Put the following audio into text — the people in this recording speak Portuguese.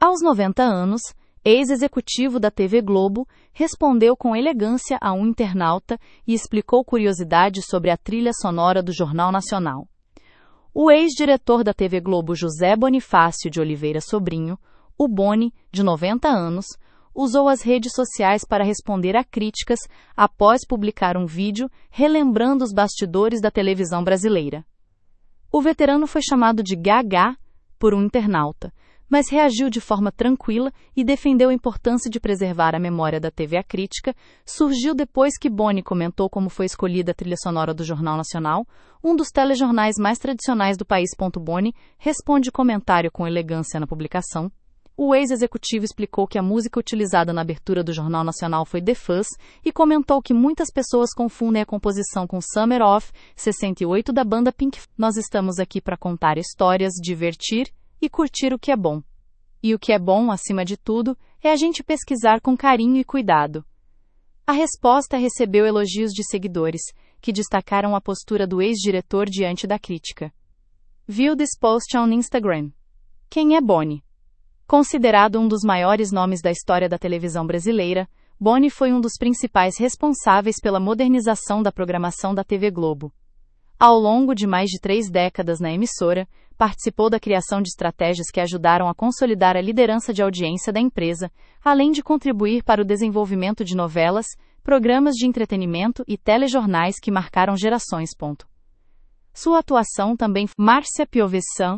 Aos 90 anos, ex-executivo da TV Globo respondeu com elegância a um internauta e explicou curiosidades sobre a trilha sonora do Jornal Nacional. O ex-diretor da TV Globo, José Bonifácio de Oliveira Sobrinho, o Boni, de 90 anos, usou as redes sociais para responder a críticas após publicar um vídeo relembrando os bastidores da televisão brasileira. O veterano foi chamado de Gagá por um internauta, mas reagiu de forma tranquila e defendeu a importância de preservar a memória da TV. A crítica surgiu depois que Boni comentou como foi escolhida a trilha sonora do Jornal Nacional, um dos telejornais mais tradicionais do país. Boni responde comentário com elegância na publicação. O ex-executivo explicou que a música utilizada na abertura do Jornal Nacional foi The Fuzz e comentou que muitas pessoas confundem a composição com Summer of 68 da banda Pink. Nós estamos aqui para contar histórias, divertir e curtir o que é bom. E o que é bom, acima de tudo, é a gente pesquisar com carinho e cuidado. A resposta recebeu elogios de seguidores, que destacaram a postura do ex-diretor diante da crítica. View this post on Instagram. Quem é Boni? Considerado um dos maiores nomes da história da televisão brasileira, Boni foi um dos principais responsáveis pela modernização da programação da TV Globo. Ao longo de mais de 3 décadas na emissora, participou da criação de estratégias que ajudaram a consolidar a liderança de audiência da empresa, além de contribuir para o desenvolvimento de novelas, programas de entretenimento e telejornais que marcaram gerações. Sua atuação também. Márcia Piovesan,